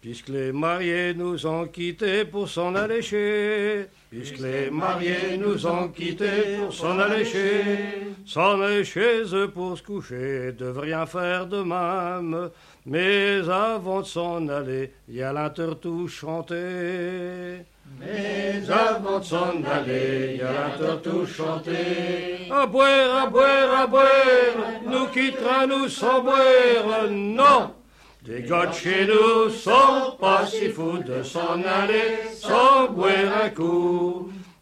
Puisque les mariés nous ont quittés pour s'en allécher, puisque les mariés nous ont quittés pour s'en aller chez eux pour se coucher, devent rien faire de même. Mais avant de s'en aller, y a l'intertout chanté. Mais avant de s'en aller, y a l'intertout chanté. À boire, nous quittera nous sans boire, non. Les gars de chez nous sont pas si fous de s'en aller sans boire un coup.